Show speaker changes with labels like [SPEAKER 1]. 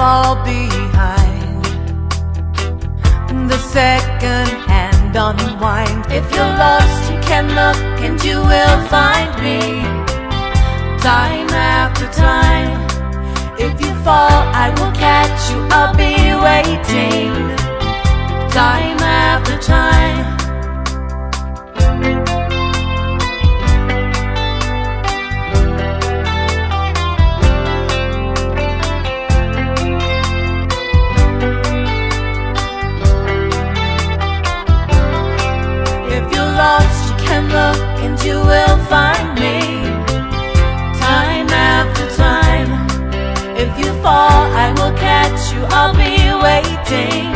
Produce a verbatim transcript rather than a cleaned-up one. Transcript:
[SPEAKER 1] fall behind. The second hand unwind. If you're lost, you can look and you will find me. Time after time. If you fall, I will catch you, I'll be waiting. Time after time. If you're lost, you can look and you will find me. Time after time. If you fall, I will catch you, I'll be waiting.